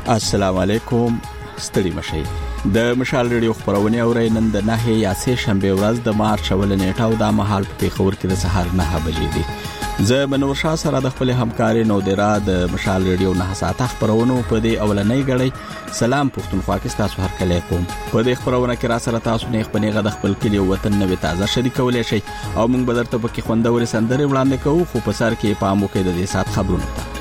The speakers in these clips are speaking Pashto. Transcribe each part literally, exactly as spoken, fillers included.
السلام علیکم، ستړي مشئ. د مشال ریډیو خبرونه اورئ. نن د نهه یا سه شنبه ورځ د مارچ اول نیټه او د مهال په خبر کې د سهار نه بجې دي. زه منور شاه سره د خپل همکاري نو د را د مشال ریډیو نه ساعت خبرونه په دې اولنۍ غړي سلام پښتونخوا کې تاسو هر کله کوم. په دې خبرونه کې را سره تاسو نه خپل غږ خپل کلی وطن نه تازه شریکولای شئ او موږ به درته په کې خوندور سندري وړاندې کوو، خو په سر کې پام وکړئ د دې ساعت خبرونه ته.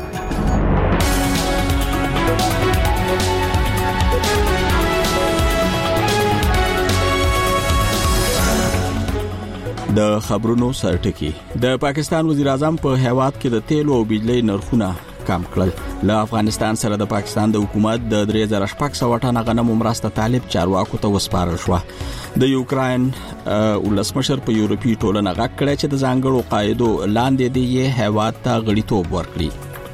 د خبرونو سرټکی. د پاکستان وزیر اعظم په هیواد کې د تیلو او بجلی نرخونه کم کړل. له افغانستان سره د پاکستان د حکومت د درې زره شپږ سوه ټنه غنمو مرسته طالب چارواکو ته وسپارل شو. د یوکراین ولسمشر په یورپی ټولنه غږ کړی چې د ځانګړو قاعدو لاندې دی هیواد ته غړیتوب ورکړي.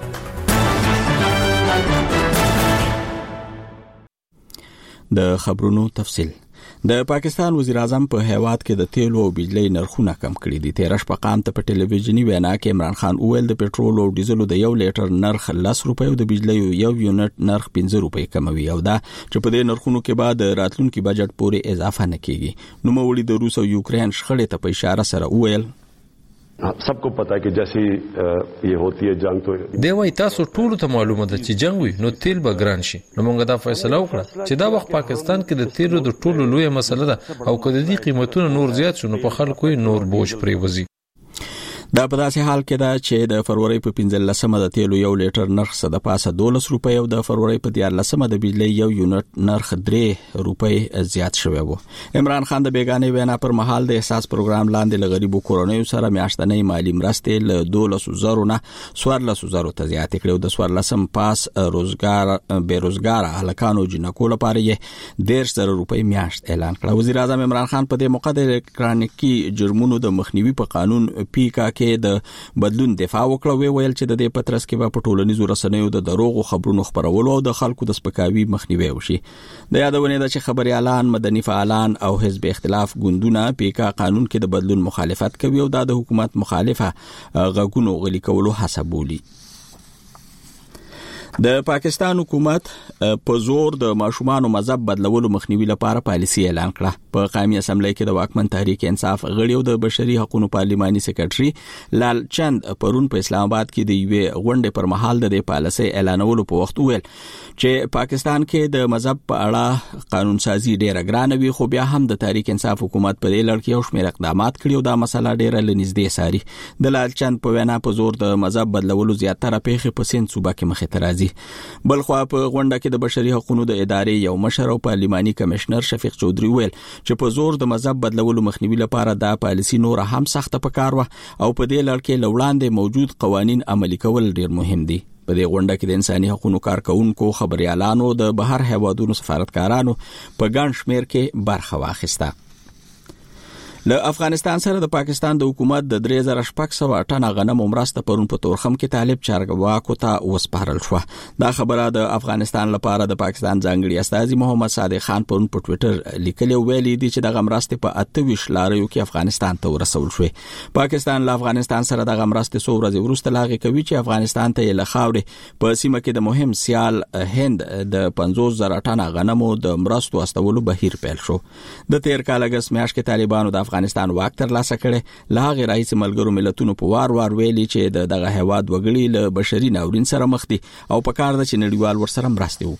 د خبرونو تفصیل. د پاکستان وزیر اعظم په هیواد کې د تیلو او بجلی نرخونه کم کړي دي. تیرش په قام ته په ټلویزیونی وینا کې عمران خان اویل د پټرول او ډیزلو د یو لیټر نرخ لس روپۍ او د بجلی یو یونټ نرخ پنځه روپۍ کموي او دا چې په دې نرخونو کې بعد راتلونکي بجټ پورې اضافه نه کیږي. نو مولوی د روس او یوکرین شخړې ته په اشاره سره اویل सबको पता है कि जैसी ये होती है जंग तो دی وای تاسو ټول ته معلومه ده چې جنگ وي نو تیل به ګران شي. نو موږ دا فیصله وکړه چې دا وخت پاکستان کې د تیلو د ټولو لوی مسله ده او کله دې قیمتونه نور زیات شو نو په خلکو نور بوج پریوزي. دا په داسې حال کې ده چې د فروری په پنځلسمه د تیلو یو لیټر نرخ څخه د پاسه دولس روپۍ او د فروری په دیارلسمه د بجلی یو یونټ نرخ درې روپۍ زیات شوی وو. عمران خان د بیگانې وینا پر مهال د احساس پروګرام لاندې لغریبو کورونیو سره میاشتنۍ مالی مرستې له دولس زره نه څوارلس زره ته زیات کړو. د څوارلسم پاس روزګار بیروزګار هلکانو جنکو لپاره یې ډیر زره روپۍ میاشت اعلان کړ. وزیر اعظم عمران خان په دې موقع د الکترونیکي جرمونو د مخنیوي په قانون پیکا کې د بدلون دفاع وکړه. وی ویل چې د دې پترس کې په ټولنیزو رسنیو د دروغو خبرونو خبرولو او د خلکو د سپکاوي مخنیوي وشي. د یادونه ده چې خبريالان، مدني فعالان او حزب اختلاف ګوندونه پیکا قانون کې د بدلون مخالفت کوي او د حکومت مخالفه غږونو غلي کولو هڅه بولي. د پاکستان حکومت په زور د ماشومان مذهب بدلولو مخنیوي لپاره پالیسي اعلان کړه. په قومي اسمبلی کې د واکمن تحریک انصاف غړي او د بشري حقوقو پارلماني سکرټري لال چند پرون په اسلام آباد کې د یوې غونډې پر مهال د پالیسي اعلانولو په وخت ویل چې پاکستان کې د مذهب په اړه قانون سازي ډیره ګرانه وي، خو بیا هم د تحریک انصاف حکومت په دې لړ کې یو شمېر اقدامات کړي او دا مسله ډیره لنږدې ساري. د لال چند په وینا په زور د مذهب بدلولو زیاتره پیښې په سین صوبه کې مخې ته راځي. بلخوا په غونډه کې د بشري حقوقو د ادارې یو مشر او پارلماني کمشنر شفیق چودري ویل چې په زور د مذهب بدلولو مخنیوي لپاره دا پالیسي نور هم سخته پکار و او په دې لړ کې لوړاندې موجود قوانين عملي کول ډیر مهم دي. په دې غونډه کې د انساني حقوقو کارکونکو، خبريالانو، د بهر هیوادونو سفارتکارانو په ګڼ شمېر کې برخه واخیسته. له افغانستان سره د پاکستان د حکومت د درې زره شپږ سوه ټنه غنمو مرسته پرون په تورخم کې طالب چارواکو ته وسپارل شو. دا خبره د افغانستان لپاره د پاکستان ځانګړي استازي محمد صادق خان پرون په ټوئیټر لیکلی ویلي دي چې د مرستې په اته ویشت لاریو کې افغانستان ته ورسول شوې. پاکستان له افغانستان سره د مرستې څو ورځې وروسته لاغې کوي چې افغانستان ته له خاورې په سیمه کې د مهم سیال هند د پنځوس زره ټنه غنمو د مرستو استولو بهیر پیل شو. د تیر کال اگست میاشت کې طالبانو د افغانستان واک تر لاسه کړي. له هغه رئیس ملګرو ملتونو په وار وار ویلي چې دغه هیواد وګړي له بشري ناورین سره مخ دي او په کار ده چې نړیوال ورسره مرسته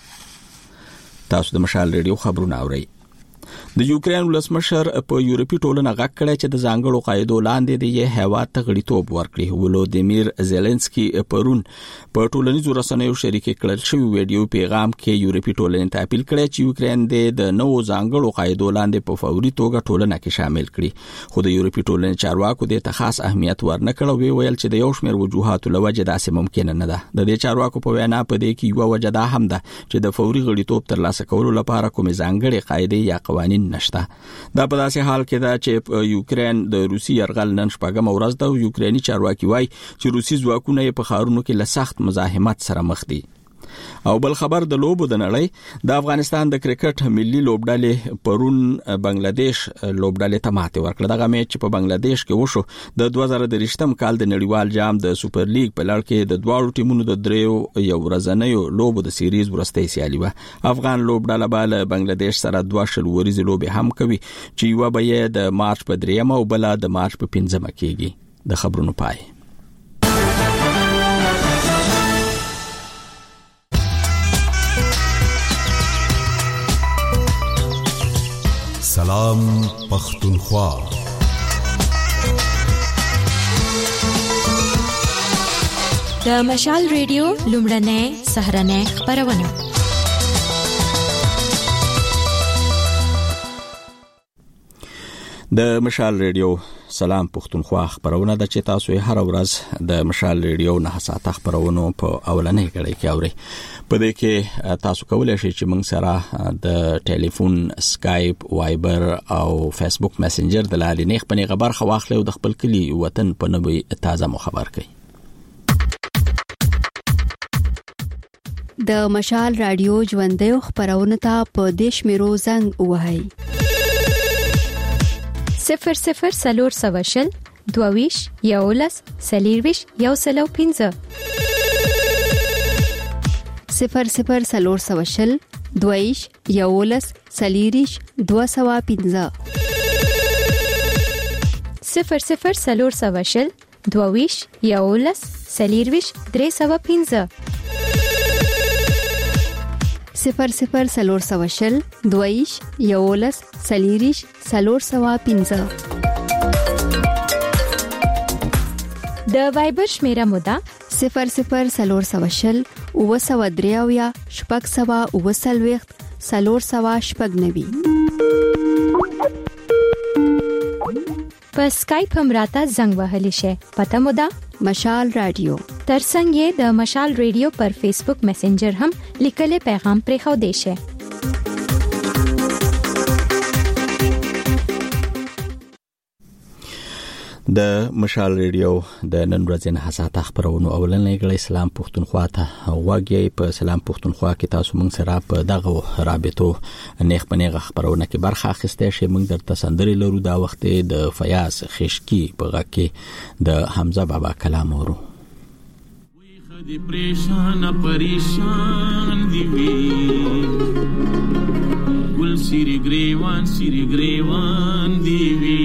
وکړي. تاسو د مشال ریډیو خبرونه اورئ. د یوکرین ولسمشر په یورپی ټولنه غږ کړی چې د ځانګړو قاعدو لاندې دی هیواد ته غړیتوب ورکړي. ولودیمیر زيلنسکي پرون په ټولنیزو رسنیو شریک کړل شوی ویډیو پیغام کې یورپی ټولنې ته اپیل کړی چې یوکرین د نوو ځانګړو قاعدو لاندې په فوري توګه ټولنه کې شامل کړي. خو د یورپی ټولنې چارواکو د ته خاص اهمیت ورنکړ. وی ویل چې د یو شمېر وجوهاتو لوجه داسې ممکن نه ده. د دې چارواکو په وینا په دې کې یو وجه ده هم ده چې د فوري غړیتوب ترلاسه کولو لپاره کوم ځانګړي قاعده یا قوانين نشته. دا په داسې حال کې ده چې یوکرین د روسي يرغل نن شپږم ورځ ده او یوکرینی چارواکي وایي چې روسي ځواکونه په ښارونو کې له سخت مزاحمت سره مخ دي. او بل خبر د لوبو د نړۍ د افغانستان د کرکټ ملي لوبډلې پرون بنگلاديش لوبډلې ته ماته ورکړه. دغه میچ په بنگلاديش کې وشو د دوه زره درې کال د نړیوال جام د سوپر لیګ په لړ کې د دواړو ټیمونو د دریو یو ورځنیو لوبو د سیریز ورستۍ سیالي و. افغان لوبډله بل بنگلاديش سره دوه شل ورځې لوبې هم کوي چې یو به یې د مارچ په دریمه او بل د مارچ په پنځمه کېږي. د خبرونو پای. سلام پختونخوا. د مشال ریډیو لومړنۍ سهرنۍ خبرونه. د مشال ریډیو سلام پختونخوا خبرونه د چې تاسو هر ورځ د مشال ریډیو نه ساعته خبرونه په اولنۍ غړي کې اوري. په دې کې تاسو کولای شئ چې موږ سره د ټلیفون، سکایپ، وایبر او فیسبوک میسنجر د لارې نه خپل خبر خو واخلئ او د خپل کلی وطن په نوې تازه مو خبر کړئ. د مشال رادیو ژوندۍ خبرونه ته په دیش میرو زنګ وهاي صفر صفر سلور سواشل دوویش یولس سلیرویش یو سلو پینزه صفر صفر سلور سواشل دوویش یولس سلیریش دو سوا پینزه صفر صفر سلور سواشل دوویش یولس سلیرویش درې سوا پینزه صفر صفر سلور سواشل دویش یولس سلیریش سلور سوا پینزه. د وایبر شمیره مودا صفر صفر سلور سواشل او سوا دریاویا شپږ سوا او سلويخت سلور سوا شپږ نوي. په سکایپ هم راته زنګ وهلی شي. پته مودا مشال رادیو. ترڅنګ یې د مشال ریډیو پر فیسبوک میسنجر هم لیکلي پیغام پرې خو دی شي. د مشال ریډیو د نن ورځې نه حساسه خبرونه اولنې غړي سلام پښتونخوا ته واګي. په سلام پښتونخوا کې تاسو موږ سره په دغه رابطو نیخ پنیغه خبرونه کې برخه اخیسته شي. موږ درته سندري لرو دا وخت د فیاض خشکی په غا کې د حمزه بابا کلام ورو. دی پریشان پریشان دی وی ګل سری گریوان سری گریوان دی وی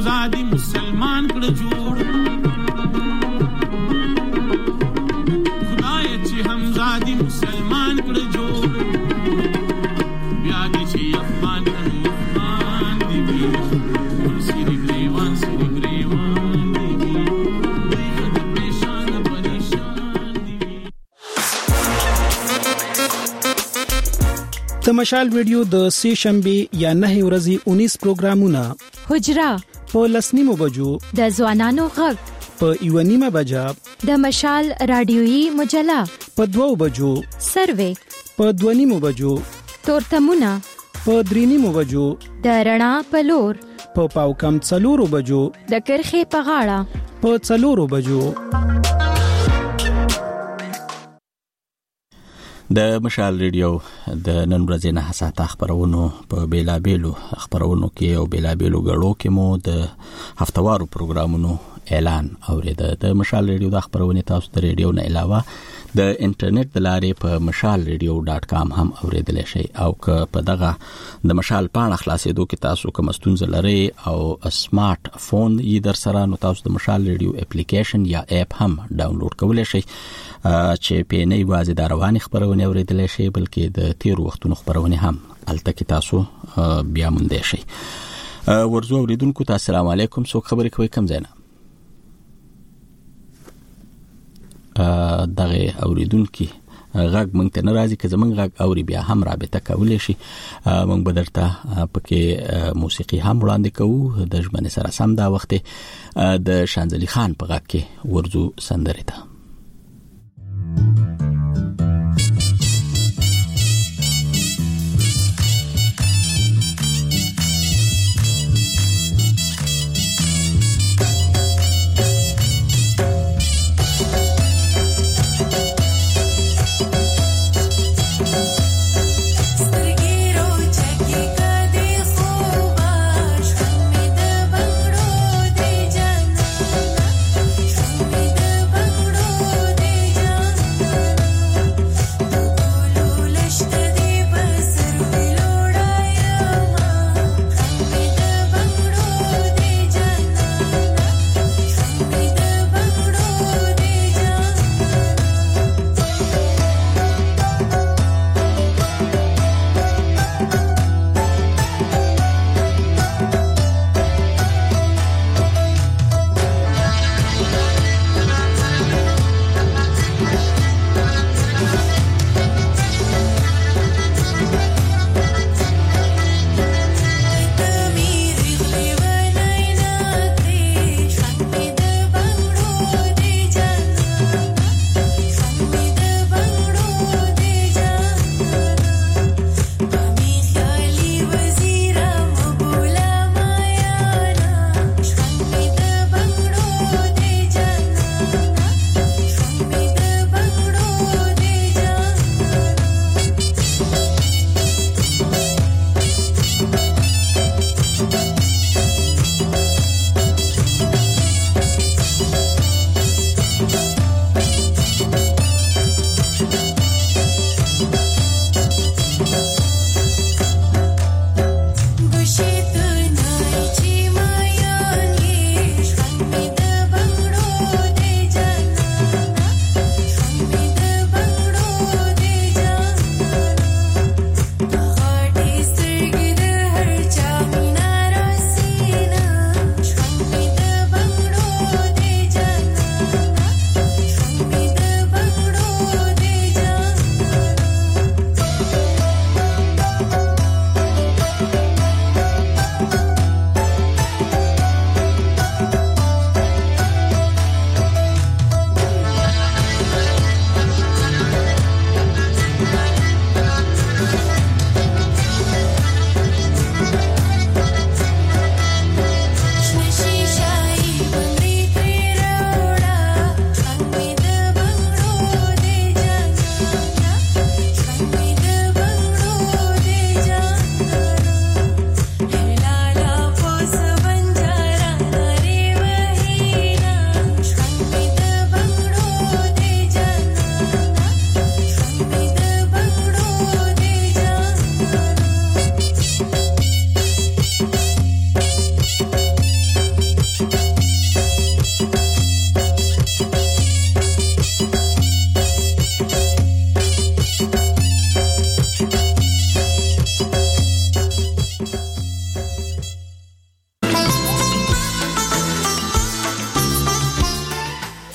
همزادي مسلمان کړ جوړ خدای چې همزادي مسلمان کړ جوړ بیا دې چې افغان افغان دی ټول سری ګریوان سری ګریوان دی خدای پریشان پریشان دی تماشال ویډیو د سه شنبه یا نه ورځې انیس پروګرامونه حجرا په لسنیمو بجو د ځوانانو غږ په ایونیمه بجا د مشال رادیويي مجله په دوو بجو سروې په دونیمو بجو تورتمونه په درینیمو بجو د رڼا په لور په پاو کم څلورو بجو د کرخې په غاړه په څلورو بجو د مشال ریډیو د نن ورځې نه ساعت خبرونو په بیلابېلو خبرونو کې او بیلابېلو غړو کې مو د هفتوارو پروګرامونو اعلان اوریده. د مشال ریډیو د خبرونه تاسو د ریډیو نه علاوه د انټرنیټ د لارې په مشال ریډیو ډاټ کام هم اوریدل شي او که په دغه د مشال پاڼه خلاصېدو کې تاسو کوم ستونزه لرئ او سمارټ فون یې در سره نو تاسو د مشال ریډیو اپلیکیشن یا اپ هم ډاونلوډ کولی شئ چې په نه یوازې د رواني خبرونه اوریدل شي بلکې د تیر وختونو خبرونه هم الته کې تاسو بیا مونږ شي. ورزو اوریدونکو تاسو السلام علیکم څوک خبرې کوي کوم ځای نه دغه اوریدونکو غږ مونږ ته ناراضي که زمونږ غږ اوري بیا هم رابطه کولای شي مونږ به درته پکې موسیقي هم وړاندې کوو د ژمنې سره سم دا وخت د شانزلي خان په غږ کې ورزو سندره ده. Thank you.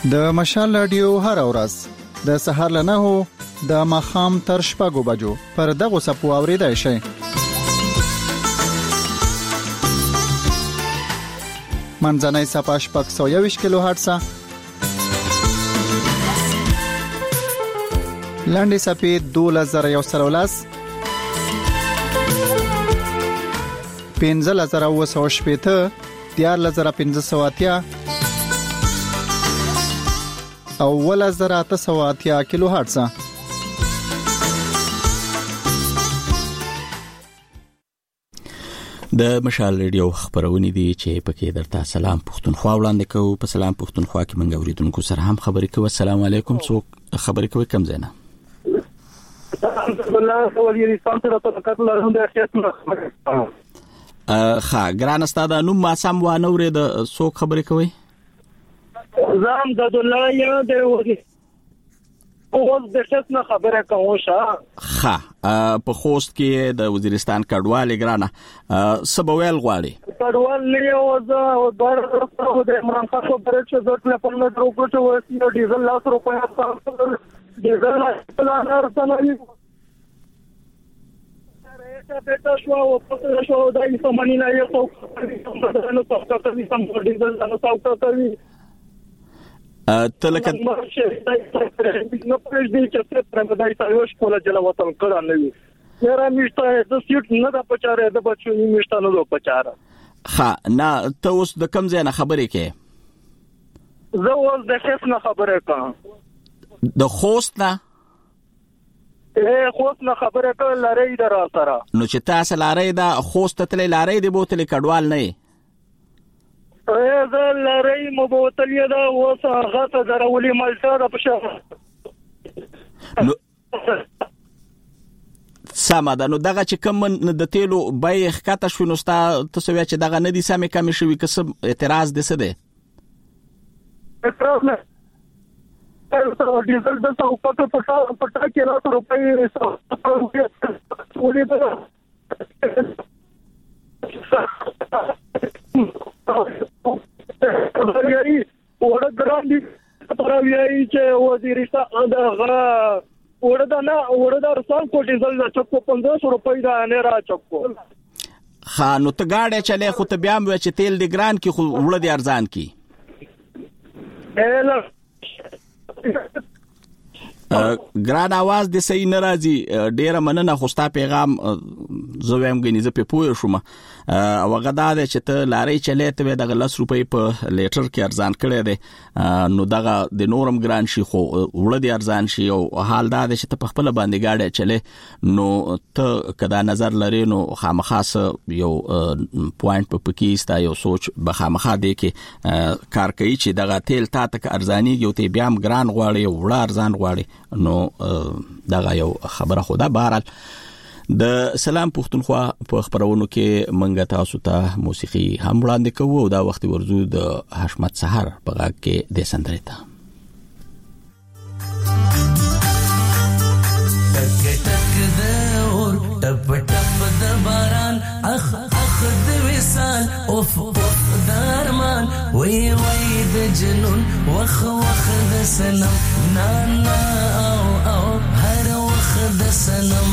د مشال رادیو هر ورځ د سهار له نهو د ماخام تر شپږو بجو پر دغه سپو اوریدای شي. منځنۍ صفه شپږ سوه یوویشت کیلو هرتز، لاندې صفې دولس زره یو سل ولس، پنځه زره اوه سوه شپېته، دیارلس زره پنځه سوه اتیا او اوولس زره اته سوه اتیا کیلو هرتز. د مشال ریډیو خبرونه دي چې پکې درته سلام پښتونخوا وړاندې کوو. په سلام پښتونخوا کې منګ اوریدونکو سره هم خبرې کوو. السلام علیکم. څوک خبرې کوي؟ کم زینا ها ګران استاد نوم ما سم و نه ورې د څوک خبرې کوي؟ زم د الله یا د وږي اوس د څه خبره کوم شه. ها په خوست کې د وزیرستان کډوال ګرانه سبویل غواړي کډوال نه او زه بار سره د عمران خان خبره چې د خپل نه دروغه وسی ډیزل لاس روپیا تاسو ډیزل لاس ارسنالي ته بیٹا شو او په شو دای په منی نه یو څو نو تاسو ته دې سم ډیزل نه تاسو ته تلکه نو پرېږ دې چې څه پرې دای ته یو شکول جلا وطن کړه نه وي یاره میشته د سیټ نه د پچاره د بچو میشته نه د پچاره. ها نه ته اوس د کم ځای نه خبرې کې؟ زه اوس د خوست نه خبرې کوم. د خوست نه؟ اے خوست نه خبرې کوم. لارې در سره نو چې تاسو لارې دا خوست ته لارې دی بوتل کډوال نه؟ اے زه لارې مو بوتل دا اوس هغه ته درولې مالټا د پښه نو سمه ده. نو دغه چې کوم د تیلو بیه ښکته شو نو ستا تاسو ویا چې دغه نه دي سمې کمې شوي که څه اعتراض دې څه دی؟ اعتراض نه ډیزل د سو پټه پټه پټه کې راته روپۍ ولې وړه ګران دي پرویای چې وزیرستان دغه وړه نه وړه د رسال کو ډیزل د چکو پنځه سوه روپۍ دا نه را چکو. ها نو ته گاډي چلے خو ته بیا مې چې تیل دی ګران کی خو وړه دی ارزان کی اله ګران आवाज د صحیح ناراضي ډیره مننه خو ستا پیغام زویم غنی زه په پوه شوم او غدا د چې ته لارې چلې ته د لس روپۍ په لیټر کې ارزان کړي دي نو دغه د نورم ګران شي خو وړه دی ارزان شي او حال دا د چې ته په خپل باندې گاډي چلې نو ته کدا نظر لري نو خامخاس یو پوینټ په پکېستا یو سوچ به خامخا دی کې کار کوي چې دغه تیل تا تک ارزاني یو ته بیا ګران غواړي وړه ارزان غواړي نو دغه یو خبره خدا بهرال د سلام پښتونخوا په خبرونو کې منګه تاسو ته موسیقي هم وړاندې کوو او دا وخت ورزو د حشمت سحر په غاګ کې د سندرې ته ټک ټک د اور ټپ ټپ د باران اخ اخ د وصال اوف اوف د ارمان وی وی د جنون وخ وخ د سنم نا نا او او هر وخ د سنم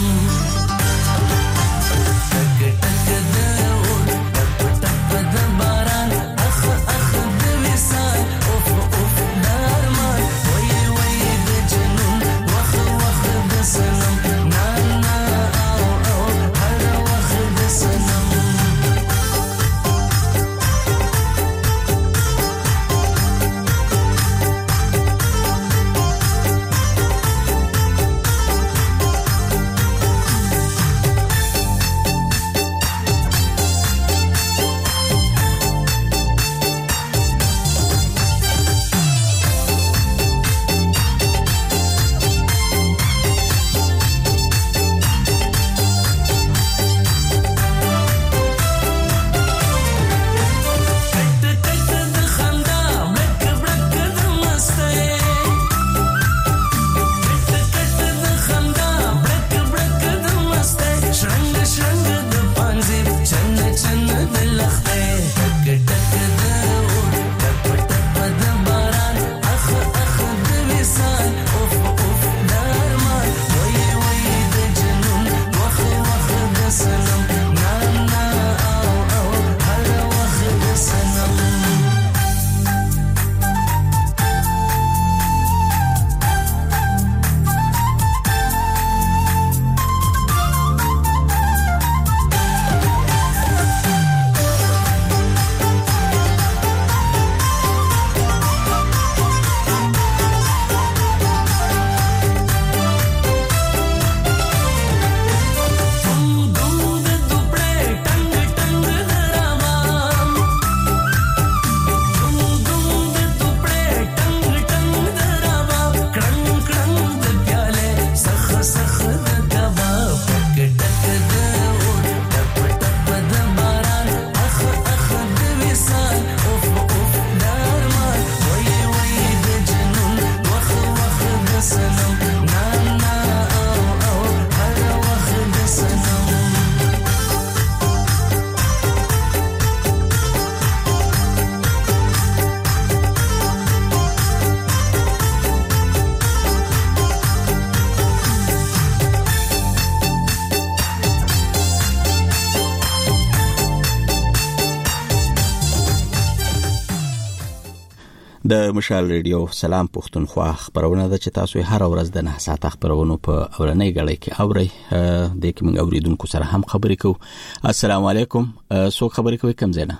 د مشال ریډیو سلام پښتونخوا خبرونه ده چې تاسو هر ورځ د نه ساعت خبرونو په اورنۍ غړې کې اوري د کوم اوریدونکو سره هم خبرې کوو. السلام علیکم. سو خبرې کوي کوم زنه؟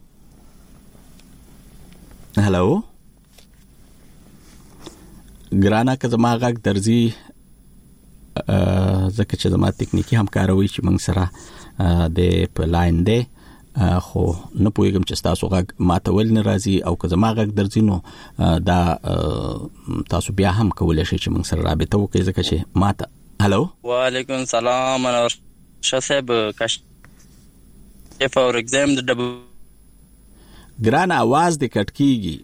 هالو ګرانا که زما غږ درځي ځکه چې زما تکنیکی همکاروي چې موږ سره د په لاین دی خو نه پوهیږم چې تاسو غږ ماته ول نه راځي او که زما غږ درځي نو دا تاسو بیا هم کولای شئ چې موږ سره رابطه وکړئ ځکه چې ماته. هالو وعلیکم السلام منور شاه صاحب کاش فور ایگزام د ډبو ګران आवाज د کټ کیږي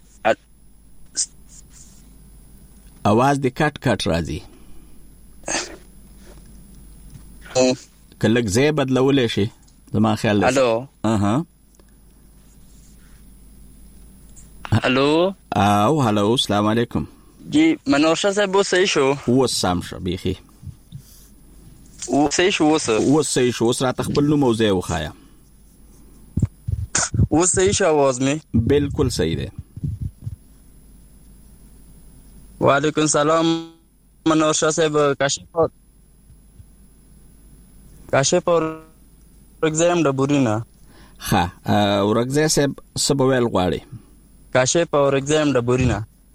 आवाज د کټ کټ راځي کله ځای بدلولې شي زما خیال ده. الو اها الو او هالو السلام علیکم. جی منور شاه صاحب و صحیح شو و سم شو بیخي و صحیح شو وسه و صحیح شو سره تخپل نو موضوع وخایا و صحیح شو आवाज می بالکل صحیح ده. وعلیکم السلام منور شاه صاحب کاشف کاشف اور ایگزام د بورینا ها ورغزه صاحب سبویل غواړي کاشف اور ایگزام د بورینا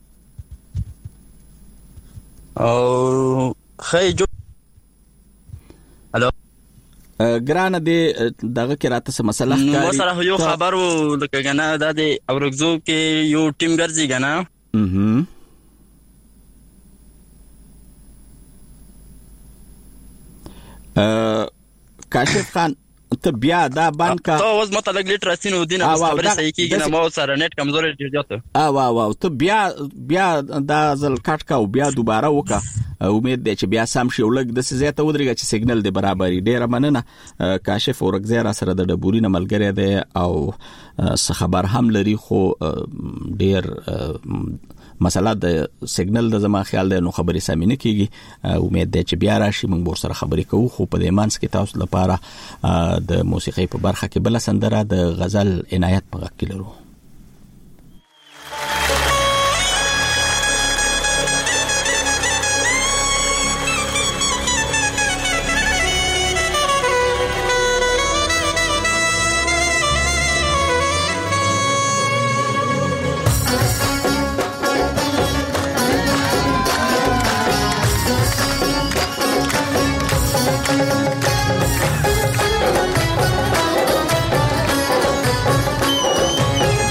او خی جو الو ګرانه دی دغه کې راته څه مسله ښکاري. نو سره یو خبر و د کنه د اورغزو کې یو ټیم ګرځي کنه اها کاشف خان ته بیا دا باندې ته اوس مطلب لیټر سينو دینه خبره صحیح کیږي نه مو سره نت کمزوري ډیر جاته ا وا وا ته بیا بیا دا ځل کټ کا او بیا دوباره وکا امید دی چې بیا سم شي ولګ د سزیته ودرېږي چې سیګنل دی برابرۍ ډیره مننه. کاشف اورګزیرا سره د ډبورینه ملګری دی او خبر هم لري خو ډیر مسله د سیګنل د زما خیال دی نو خبرې سمې نه کیږي. امید دی چې بیا راشي موږ ور سره خبرې کوو خو په دې مانس کې تاسو لپاره د موسیقي په برخه کې بل سندره د غزل عنایت په غږ کې لرو. Thank you.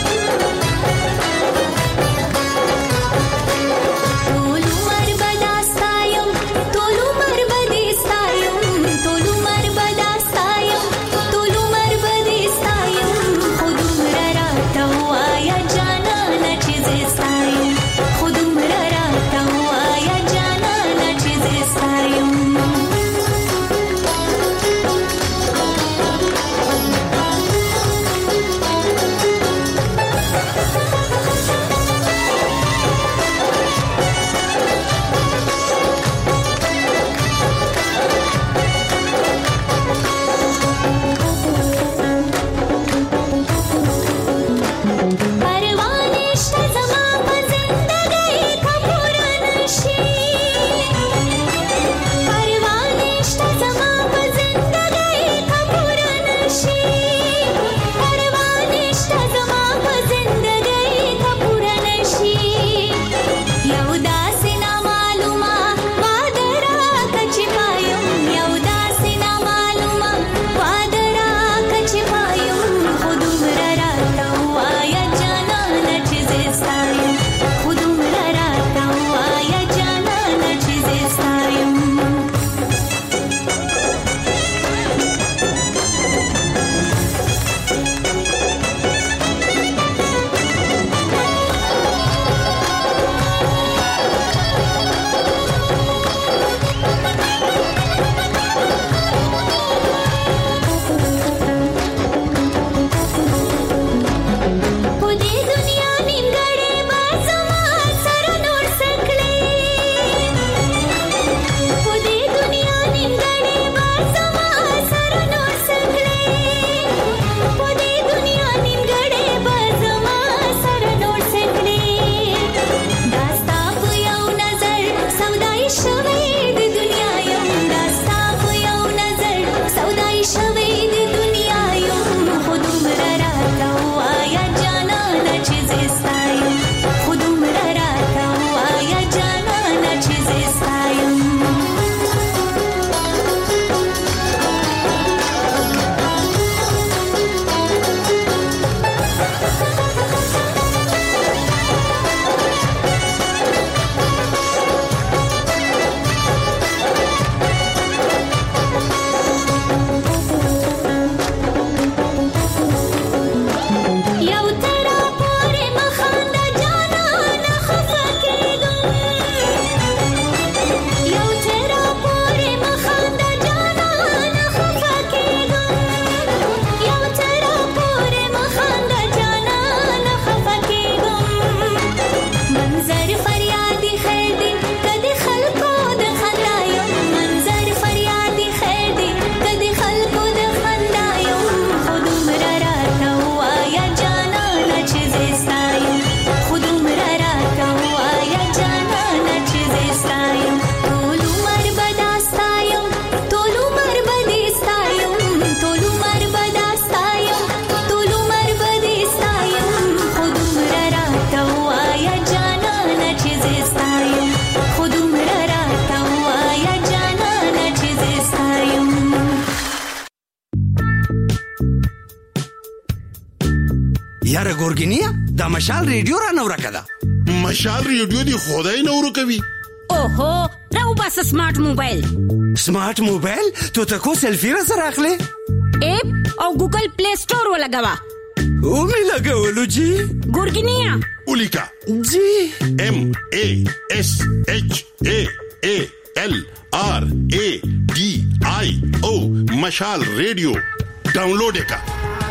یاره ګورګینیا د مشال ریډیو را نور کړه مشال ریډیو دی خدای نور کوي اوهو راو بس سمارټ موبایل سمارټ موبایل ته تاسو سلفي را سره اخلي اپ او ګوګل پلی سٹور ولګوا او می لګولو جی ګورګینیا اولیکا جی ام ا اس اچ ا ا ال آر ا D I او مشال ریډیو ډاونلوډ وکړه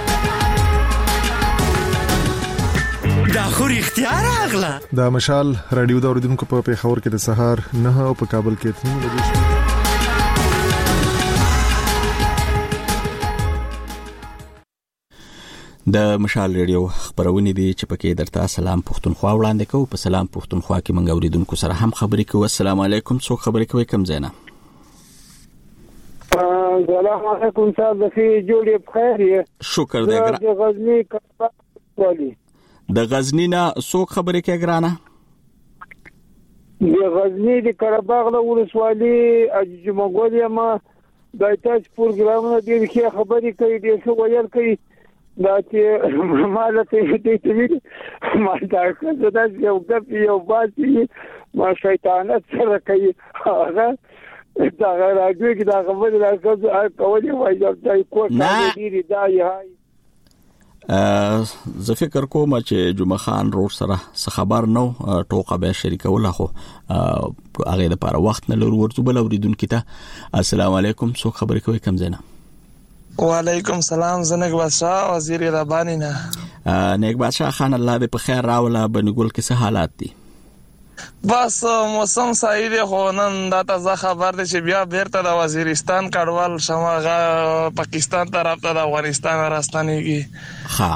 دا خو اختیار اغلا دا مشال رادیو دا اوریدونکو په پیښور کې د سهار نه او په کابل کې تنو لګی د مشال ریډیو خبرونه دي چې پکې درته سلام پښتونخوا وړاندې کوو په سلام پښتونخوا کې منګ اوریدونکو سره هم خبرې کوو السلام علیکم څو خبرې کوي کم زینا السلام علیکم صاحب دفي جوړې بخیر شکر دې ګرا د غزنی کړه د غزنی نه څوک خبرې کوي ګرانه د غزنی د قرهباغ له ولسوالۍ اجمګولیا ما د تاسو پروګرامونه ډېر ښه خبرې کوي ډېر ښه ویل کوي دا چې مالته دې ته ویل ما دا څه دا یو غف یو باسي ما شیطانت سره کوي هغه دا راځي چې دا خبرې راځي کولې وایي دا کوټه دې دا یې زه فکر کوم چې جمعه خان روډ سره څه خبر نو ټوقه به شریکوله خو هغه د لپاره وخت نه لرو ورته بل اوریدونکو ته السلام علیکم څو خبرې کوي کم زنه وعلیکم سلام زنګ بادشاہ وزیر ربانی نه نیک بادشاہ خان الله دې په خیر راوله بنګول کې څه حالات دي بس موسم صحیح دی خو نن دا تازه خبر دی چې بیا بیرته د وزیرستان کډوال شماغه پاکستان طرف ته د افغانستان راستانېږي ها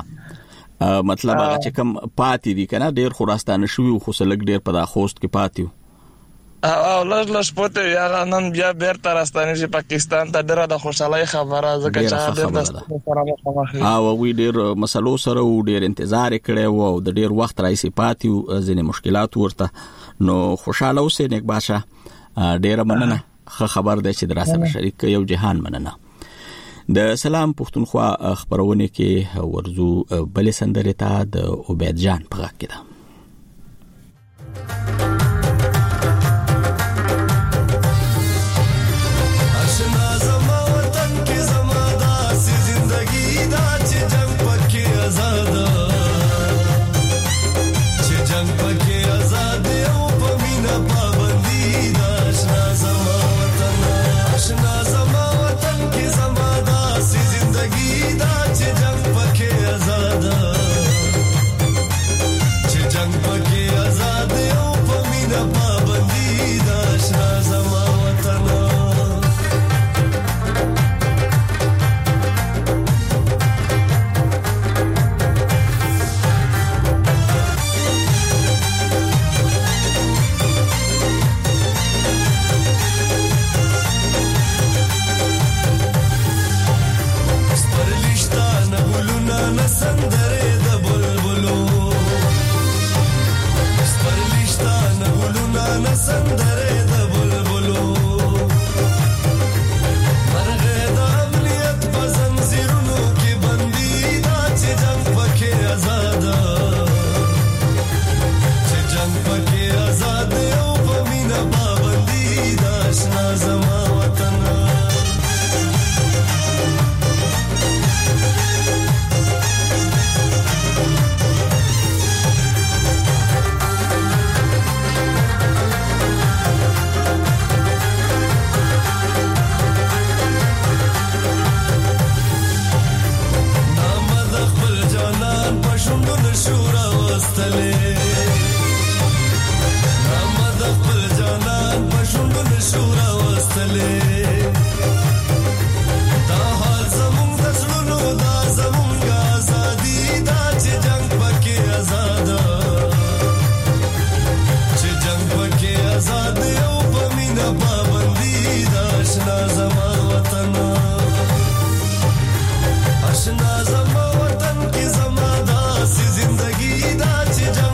مطلب هغه چې کوم پاتې دي کنه ډیر خو راستانه شوی خو سلګ ډیر په دا خوست کې پاتیو او لږ لږ پته یا نن بیا بیرته راستانېږي پاکستان ته ډیره د خوشحالي خبره ځکه چې بیرته سره مخامخ او وی ډیر مسلو سره و ډیر انتظار کړي وو د ډیر وخت راځي پاتیو ځینې مشکلات ورته نو خوشاله اوسې نیک بادشاہ ډیر مننه خبر دی چې دراسه شریک یو جهان مننه د سلام پښتونخوا خبرونه کې ورزو بل سندره ته د عبید جان په غږ کې ده زما وطن کې زما داسې زندگی دا چې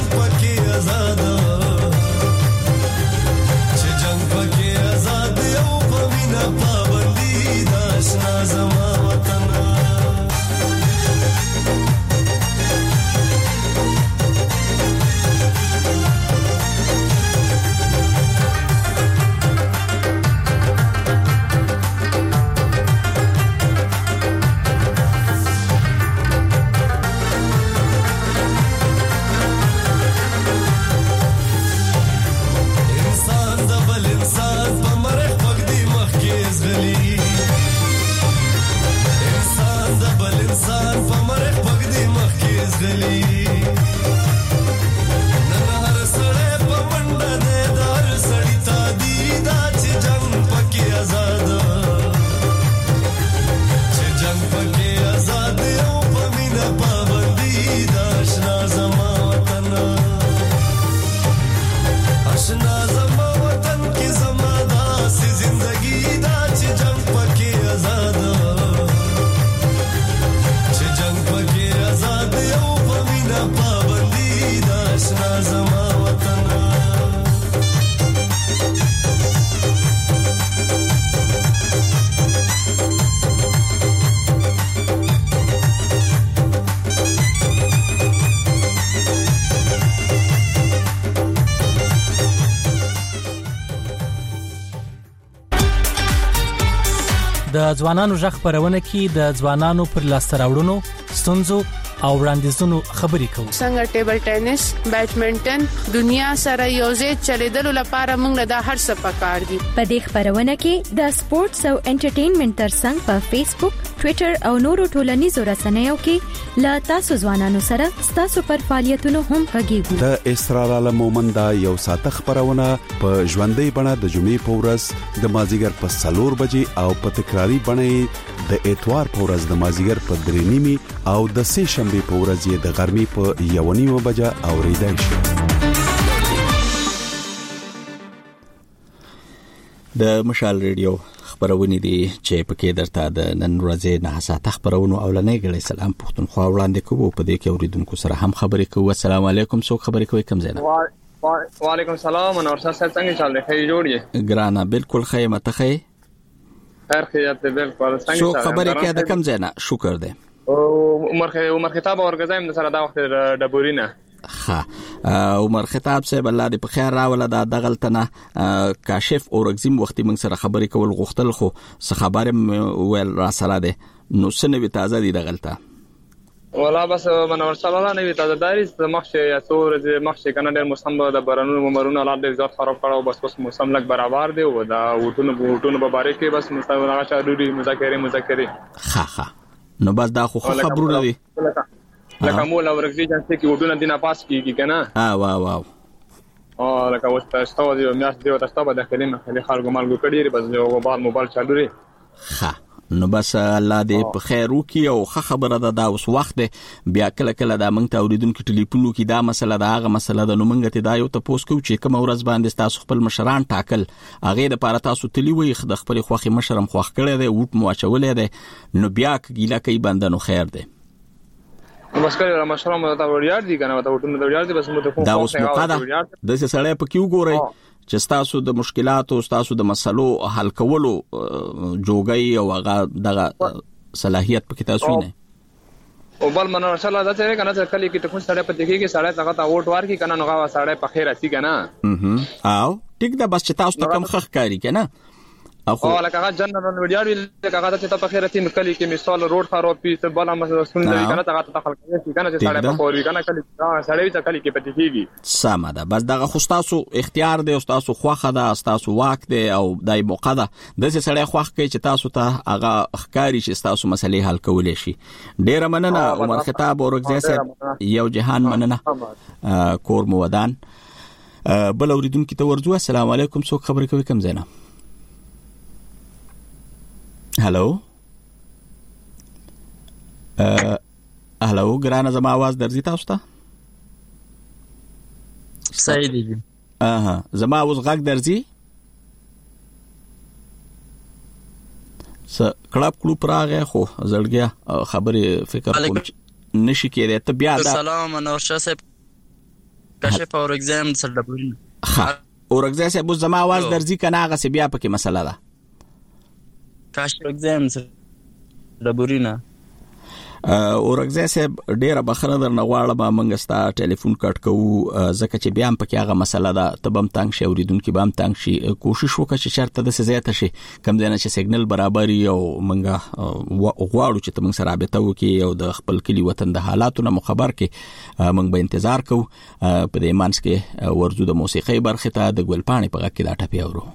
د ځوانانو ژغ خبرونه کې د ځوانانو پر لاسته راوړنو ستونزو او وړاندیزونو خبرې کوو. څنګه ټیبل ټینس، بیډمنټن دنیا سره یوځای چلیدلو لپاره موږ د هر څه پکار دي. په دې خبرونه کې د سپورتس او انټرټینمنټ ترڅنګ په فیسبوک، ټوئیټر او نورو ټولنیزو رسنیو کې لا تاسو ځوانانو سره تاسو پر فعالیتونو هم غږیږو. د اسرار عالم مومند یو ساعت خبرونه په ژوندۍ بڼه د جمعې په ورځ د مازیګر په سلور بجې او په تکراری بڼه د اتوار په ورځ د مازیګر په درې نیمه او د سه شنبه په ورځ یې د غرمې په یو نیمه بجه اوریدای شي. د مشال ریډیو خبرونه دي چې پکې درته د نن ورځې نه ساعت خبرونه اولنې غړي سلام پښتونخوا وړاندې کوو. په دې کې اوریدونکو سره هم خبرې کوو. السلام علیکم. څوک خبرې کوي؟ کوم ځای نه؟ وعلیکم السلام. انور صاحب څنګه چل رہی ہے؟ جوړ یې ګرانه بالکل خیمه ته خی خیر خیات بالکل څنګه څوک خبرې کوي؟ د کوم ځای نه؟ شکر دی. عمر عمر خطاب اورګزایم د سره دا وخت د بورینه. ها عمر خطاب صاحب الله دې په خیر راوله. دا دغلتنه کاشف اورګزیم وختي موږ سره خبرې کول غوښتل خو څه خبره ویل را سره ده نو سنوي تازه دي دغلته ولا بس منور صلی الله علیه تازه داري مخشه یا سور د مخشه کنه ډېر موسم د بارانونو ممرونه لا ډېر زیات خراب کړو. بس اوس موسم لګ برابر دی او دا وټونو وټونو په باره کې بس مستوونه شادوري مذاکره مذاکره ها ها نو بس دا خو خبرونه دي لکه مول او ورګي چې کې وټونه دینه پاس کیږي کنه. ها وا وا او لکه اوس تاسو دی میاش دی تاسو په داخلي نه خلکو مالګو کډيري بس یو بعد موبایل چالوري. ها نو بس الله دې په خیر وکي او ښه خبره ده. دا اوس وخت بیا کله کله دا مونږ ته اوریدونکو ټلیفون وکي دا مسله ده هغه مسله ده نو مونږ ته دا یو ته پوس کوو چې کوم ورځ باندې تاسو خپل مشران ټاکل هغه د پاره تاسو تلی وي د خپل خوخي مشرم خوخ کړی دی وټ مو اچولې دی نو بیا کګیلا کوي بندنو خیر دی. بس کله را مشرم ته وړیار دي کنه ته وټونه وړیار دي بس مو ته دا اوس مقاده د څه سړی په کیو ګوري چې تاسو د مشکلاتو تاسو د مسلو حل کولو جوګي او هغه دغه صلاحيت پکې تاسو نه او بل منور صلی الله علیه کنه چې کلی کې ته کوم سړی په دغه کې سړی څنګه تا ووټ ورکړي کنه نو هغه سړی په خیر اسی کنه. اه او ټیک دا بس چې تاسو ته کم خخ کاری کنه اخو لکه هغه جنرال ویډیو لکه هغه چې په خیر اتین کلی کې مثال روډ خراب پی ته بل مسله سنځي کنه ته هغه خلک کې کنه چې سړی په پوري کنه کلی سړی ته کلی کې پتی کیږي سم ده. بس دغه خو تاسو اختیار دی او تاسو خوخه ده تاسو واک دی او دای موقع ده د څه سړی خوخ کوي چې تاسو ته هغه اخکاری چې تاسو مسلې حل کولې شي. ډیر مننه عمر خطاب اورګزای صاحب یو جهان مننه کور مو ودان. بل اوریدونکو ته ورځو. السلام علیکم. څوک خبرې کوي؟ کوم ځای نه؟ هلو هلو ګرانه زما आवाज درځي تاسو ته؟ صحیح دی. اها زما اوس غږ درځي؟ س کلاب کلوب راغی خو زړګیا خبرې فکر کوم نشي کېدای. ته بیا دا سلام انور شاه صاحب کاشف اورګزام سره دبرین. ها اورګزام صاحب زما आवाज درځي کنه هغه سی بیا پکې مسله ده کاشف اورګزام سره دبرین. اورګزای صاحب ډیره بخره درنه غواړم مونږ ستا ټلیفون کټ کوو ځکه چې بیا هم پکې هغه مسله ده ته بم تنګ شي اوریدونکو بم تنګ شي. کوشش وکړه چې شرط د سزا شي کم ځای نه چې سیګنل برابر یو مونږ غواړو چې تم سره رابطه وکړي او د خپل کلی وطن د حالاتو نه خبر کې مونږ به انتظار کوو. په دې مانس کې ورزو د موسیقي برخه ته د ګلپاڼې په غږ کې دا ټپي اورو.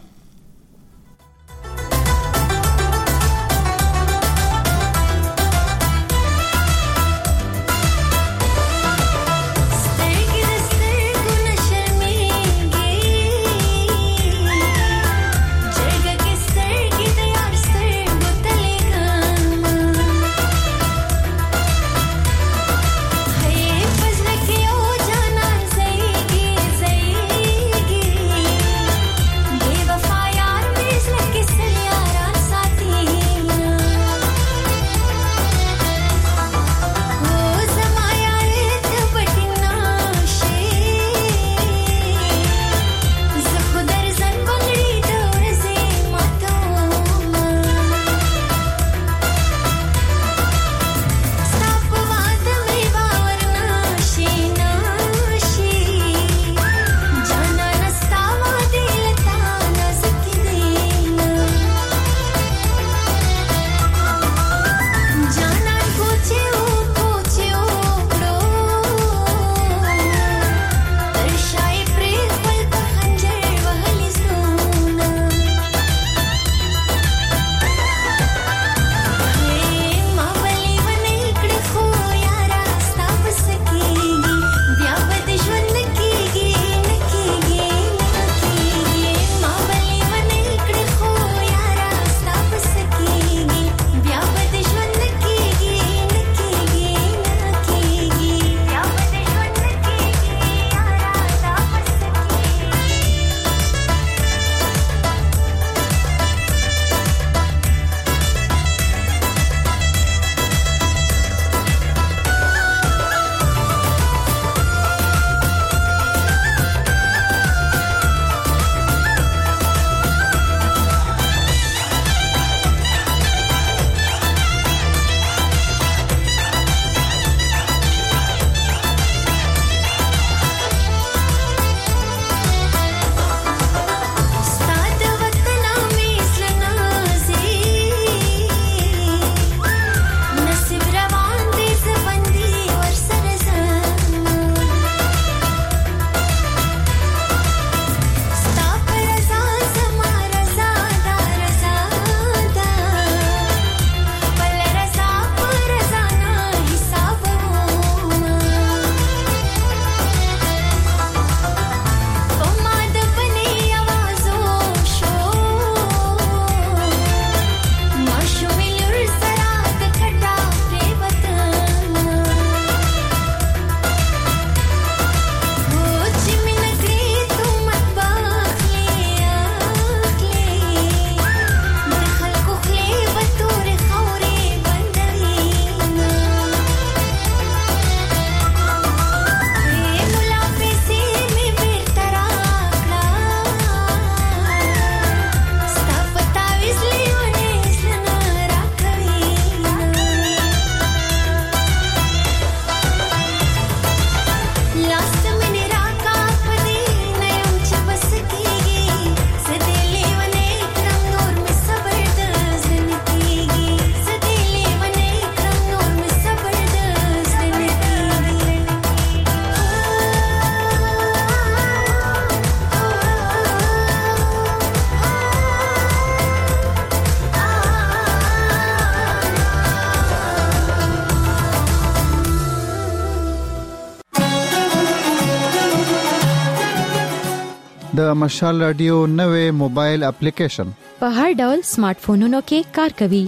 د مشال رادیو نوې موبایل اپلیکیشن په هر ډول سمارټ فونونو کې کار کوي.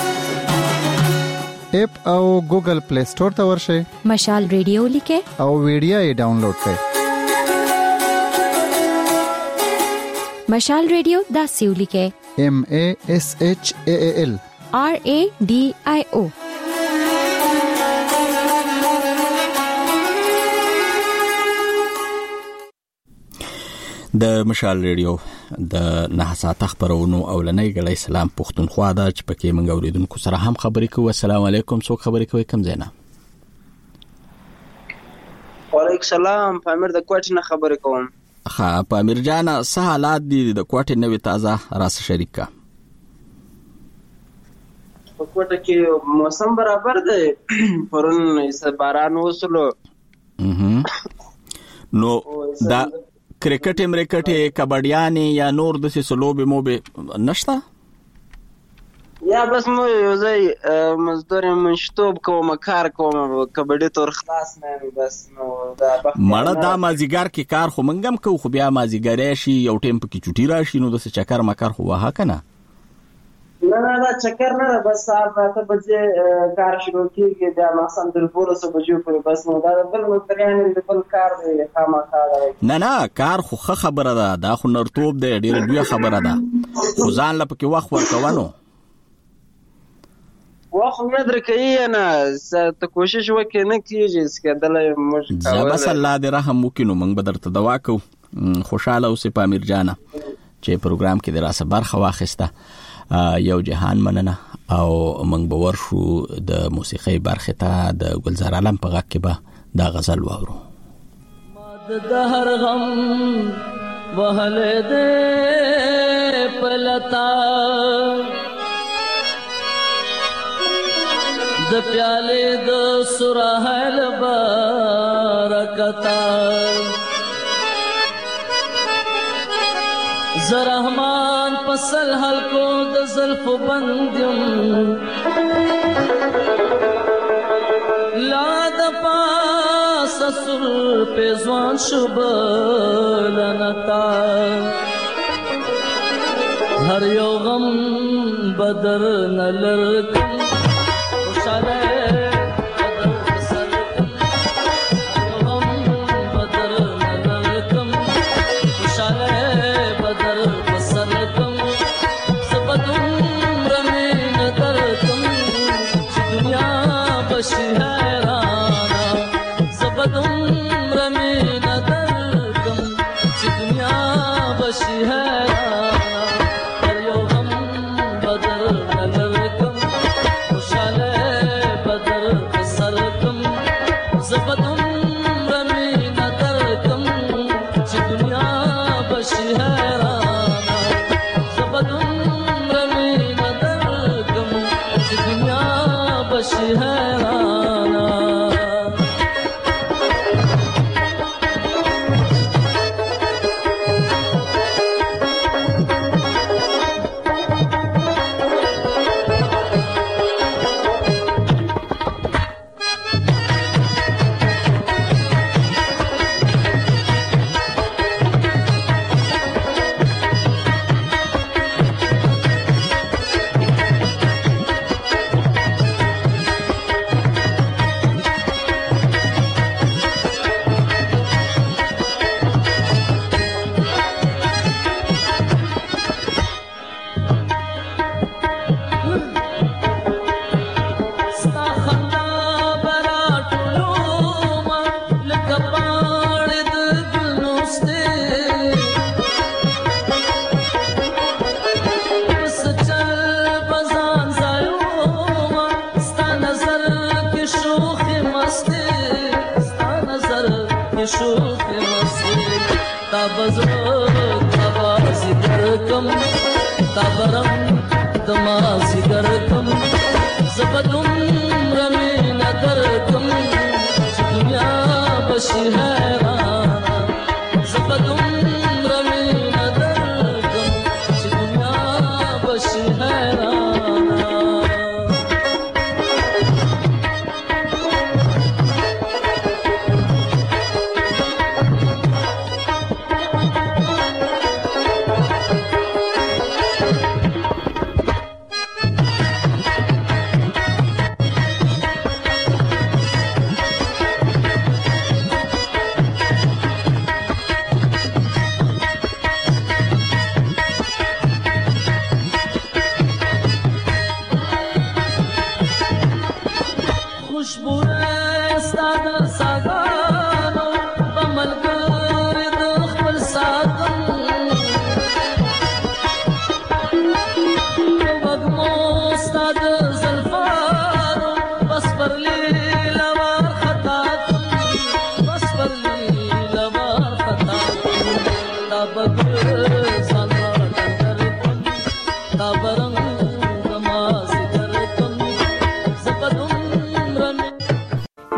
اپ او ګوګل پلی سٹور ته ورشئ، مشال ریډیو لیکه او ویډیو یې ډاونلوډ کړئ. مشال ریډیو داسې ولیکه: M A S H A A L R A D I O. د مشال ریډیو د نه ساعت خبرونو اولنۍ غړي سلام پښتونخوا دا چې پکې منګ اوریدونکو سره هم خبرې کوو. السلام علیکم، څوک خبرې کوي؟ کوم ځای نه؟ وعلیکم السلام، پامیر د کوټ نه خبرې کوم. ها پامیر جان، څه حالات دي د کوټ نوې تازه راس شریکا؟ په کوټ کې موسم برابر دی، پرون یې باران وسلو. نو دا کرکټ امریکټ کبډیانې یا نور د سلوبې موبه نشته؟ یا بس مو یو ځای مزدور منشتوب کوم، کار کوم، کبډی تور خلاص نه بس. نو دا مړه دا مازیګر کې کار خو منګم کو، خو بیا مازیګر شي یو ټیم پکې چټی راشي نو د چکر مکر خو وها کنه. نه نه دا چکر نه، بس ساعت راته بجې کار شروع کیږي، دا مخسم در پورسه بجو په بس نو دا بل متریان د بل کار دی خامخا. نه نه کار خو خبره ده، دا خو نرتوب دی، ډیره لوی خبره ده، خو ځان لپاره وخت ورکوانو واخ نه درکې نه ته کوشش وکې نه کیږي سکدلې موږ کاوه. بس الله دې رحم وکړي، نو موږ به درته دوا کو. خوشاله اوسې پامیر جانا چې پروګرام کې دراسه برخه واخیسته. یو جهان مننه او موږ به ورشو د موسیقي برخه ته د ګلزار عالم په غږ کې به دا غزل واورو. د هر غم وهله دې پلتا د پیاله د سرحل برکتا زرحمان پسل حلقو د زلف بندیم لا د پاس سر پیزوان شبلنتا هر یو غم بدر نلرکم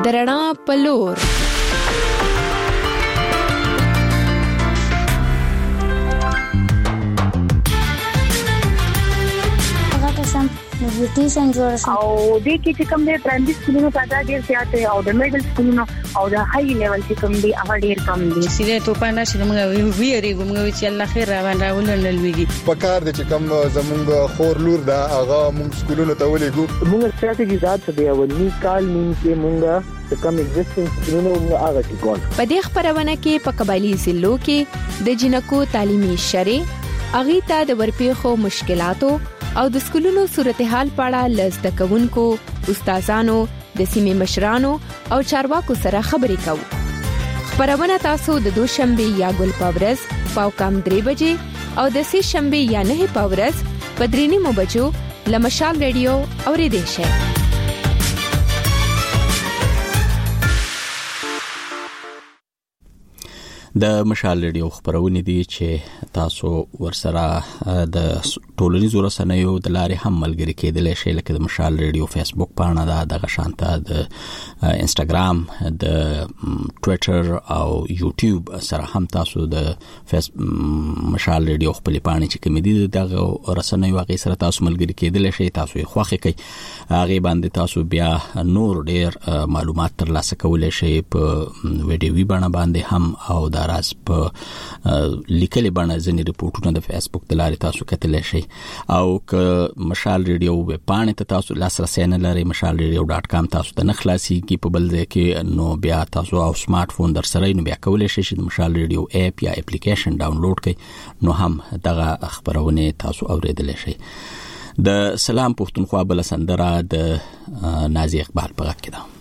درنا پلور. نیوټریشن جوړ شو او د کې چې کوم د پرایمري سکولونو تعداد ډیر زیات دی او د میډل سکولونو او د هاي لیول چې کوم دی هغه ډیر کم دي. سیده توپانه چې موږ ویری موږ چې الله خیر روان راولل لويږي په کار د چې کوم زمونږ خور لور دا هغه موږ سکولونو ته ولېګو. موږ ستراتیژي ذات څه دی ولني کال نیم کې موږ چې کوم ایگزیسټنس سکولونو موږ هغه ټیکول. په دې خبرونه کې په قبایلی ضلعو کې د جنکو تعلیمي شرې اغي ته د ورپېخو مشکلاتو او د سکولونو صورتحال په اړه لزده کوونکو، استادانو، د سیمې مشرانو او چارواکو سره خبرې کوو. خبرونه تاسو د دوشنبه یا ګل پاورز پاو کم درې بجې او د سې شنبه یا نه پاورز په درې نیمو بجو لمشال ریډیو اوریدئ شئ. د مشال ریډیو خبرونه دي چې تاسو ورسره د ټولنیزو رسنیو د لارې هم ملګری کېدلی شئ، لکه د مشال ریډیو فیسبوک پاڼه ده، دغه شانته د انستګرام، د ټویټر او یوټیوب سره هم تاسو د فیس مشال ریډیو خپل پاڼې چې کوم دي دغه رسنیو هغه سره تاسو ملګری کېدلی شئ. تاسو یې خوښ کړئ، هغه باندې تاسو بیا نور ډیر معلومات ترلاسه کولای شئ په ویډیوي بڼه باندې هم او د راز په لیکلي بڼه ځینې ریپورتونه د فیسبوک د لارې تاسو کتلی شئ. او که مشال ریډیو ویب پاڼې ته تاسو لاسرسی نه لرئ، مشال ریډیو ډاټ کام تاسو ته نه خلاصیږي په بل ځای کې، نو بیا تاسو او سمارټ فون در سره نو بیا کولی شئ چې د مشال ریډیو اپ یا اپلیکیشن ډاونلوډ کړئ، نو هم دغه خبرونه تاسو اوریدلی شئ. د سلام پښتونخوا بل سندره د نازي اقبال په غږ کې ده.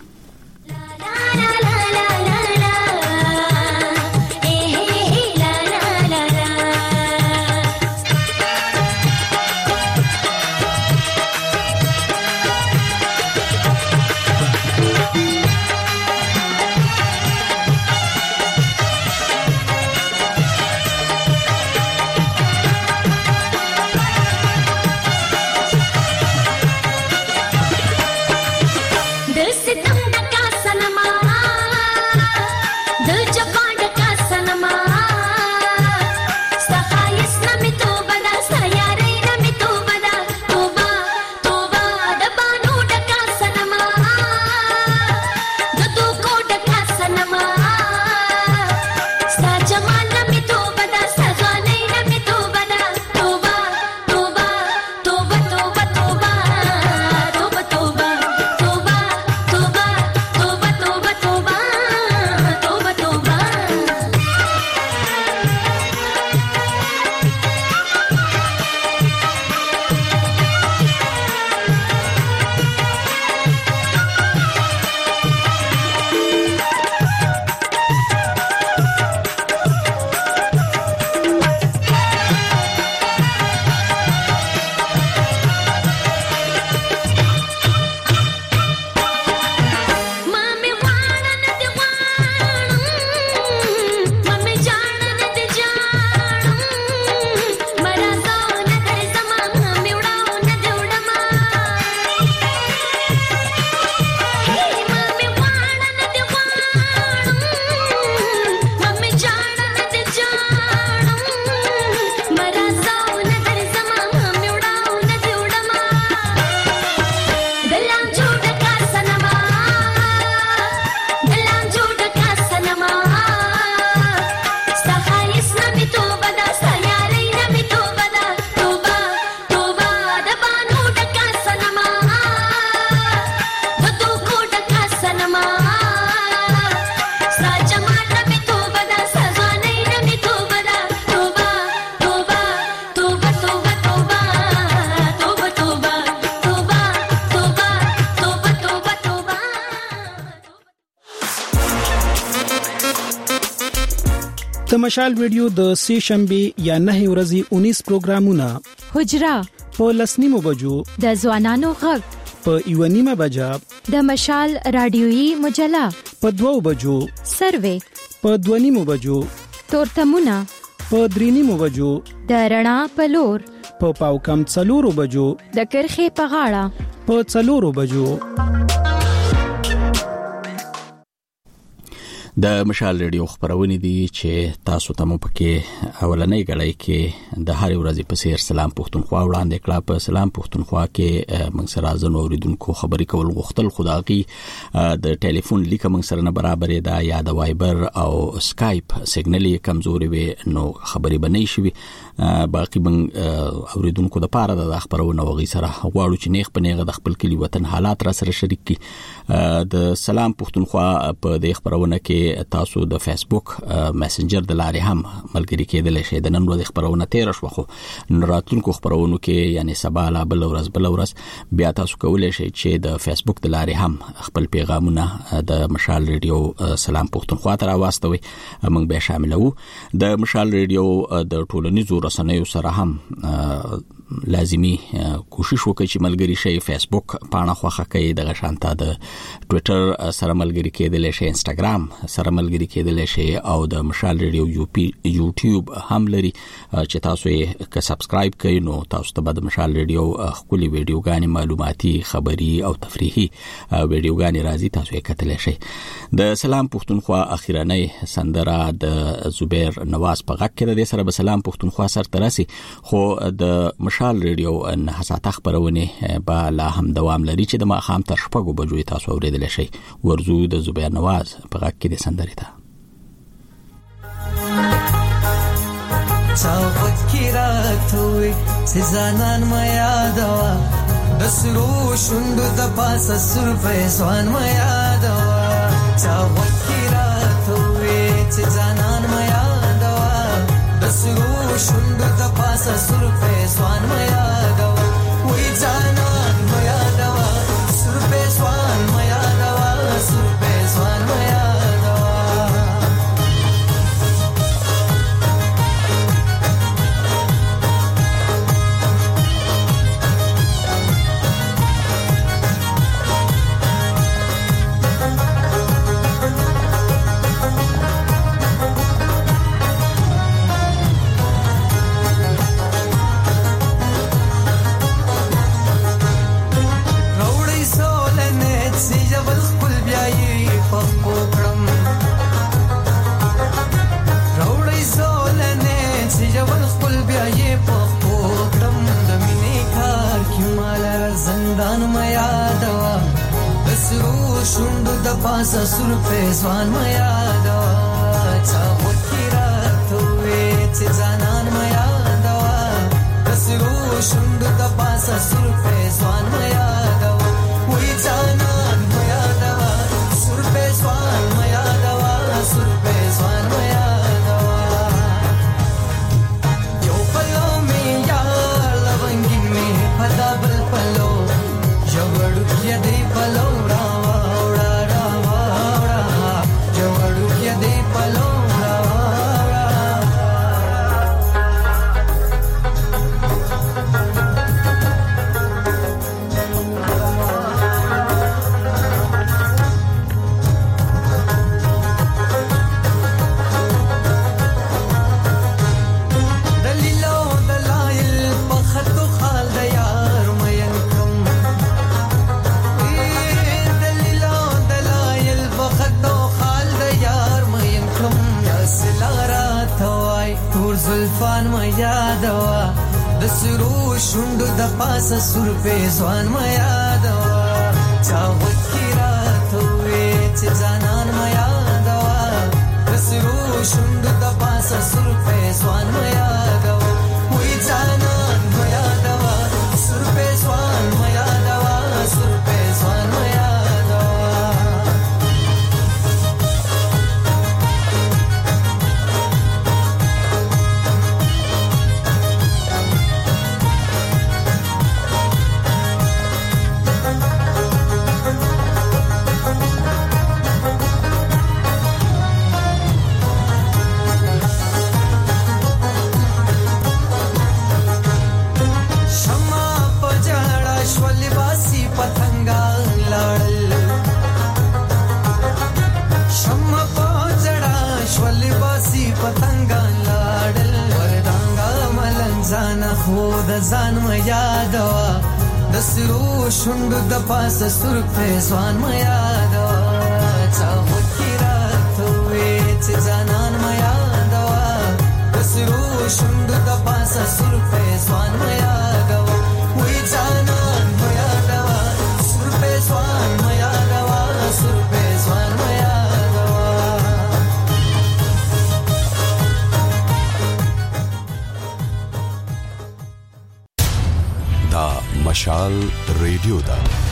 د مشال ریډیو د سې شنبه یا نه ورځې انیس پروګرامونه حجرا په لسنیمو بجو، د ځوانانو غږ په یونیمه بجا، د مشال رادیويي مجله په دوو بجو، سروې په دونیمو بجو، تورتمونه په درینیمو بجو، د رڼا په لور په پاو کم څلورو بجو، د کرخې په غاړه په څلورو بجو. د مشال ریډیو خبرونه دي چې تاسو ته مو پکې اولنۍ غړۍ کې د هر ورځې په سیر سلام پښتونخوا وړاندې کړه. په سلام پښتونخوا کې موږ سره ځنو اوریدونکو خبرې کول غوښتل خدایي د ټلیفون لیک موږ سره نه برابرې ده یا د وایبر او سکایپ سیګنل یې کمزوري وي نو خبرې بنې شي. باقي موږ اوریدونکو د پاره د خبرونه وغي سره غواړو چې نیغ په نیغه د خپل کلی وطن حالات را سره شریک کړي. د سلام پښتونخوا په د خبرونه کې تاسو د فیسبوک میسنجر د لارې هم ملګری کېدل شئ. د نن ورځې خبرونه تیر شو خو راتلونکو خبرونو کې یعنی سبا لا بل ورځ بل ورځ بیا تاسو کولای شئ چې د فیسبوک د لارې هم خپل پیغامونه د مشال ریډیو سلام پښتونخوا ته راوستوي موږ به شاملو. د مشال ریډیو د ټولنیزو رسنیو سره هم لازمی کوشش وکړي چې ملګری شي. فیسبوک پاڼه خوخه کوي د غشانته د ټوئیټر سره ملګری کېدل شي، انستګرام سره ملګری کېدل شي او د مشال ریډیو یو پی یوټیوب هم لري چې تاسو یې که سبسکرایب کړئ نو تاسو ته د مشال ریډیو خولي ویډیوګانې معلوماتي خبري او تفریحي ویډیوګانې راځي تاسو یې کتلی شئ. د سلام پښتونخوا اخیرنۍ سندره د زبیر نواز په غږ کې د سره به سلام پښتونخوا سره ترسي خو د مشال ریډیو ان حسات خبرونه با لا هم دوام لري چې د ماخام تر شپږو بجو تاسو اوریدل شئ. ورزو د زبیر نواز په غږ کې د سندرې ته چا فکراتوي سزانان ما یادوا د سرو شوندو د پاسه سر فیضان ما یادوا چا فکراتوي سزانان ما یادوا د سرو شوندو د پاسه سر فیضان ما یادوا وای جانان ما یادوا سر فیضان ما یادوا سر فیضان ما یادوا شوندو د پاسه سر فیضان ما یادوا چا وکراتوي چې ځانان ما یادوا د سرو شوندو د پاسه سر فیضان ما یادوا وای ځانان ما یادوا سر فیضان ما یادوا سر فیضان ما یادوا یو پلو می یار لونګین می پدا بل پلو جوړو کې دی پلو د سرو شوندو د پاسه سر فیضان ما یادوا چا وکراتوي چې ځانان ما یادوا د سرو شوندو د پاسه سر فیضان ما یادوا وای ځانان ما یادوا سر فیضان ما یادوا سر فیضان ما یادوا ځان ما یادوا د سرو شوندو د پاسه سر فیضان ما یادوا چا وکراتوي شوند د پاسه سر په ځوان میا غوا وې جانان میا غوا سر په ځوان میا غوا سر په ځوان میا غوا دا مشال ریډیو دا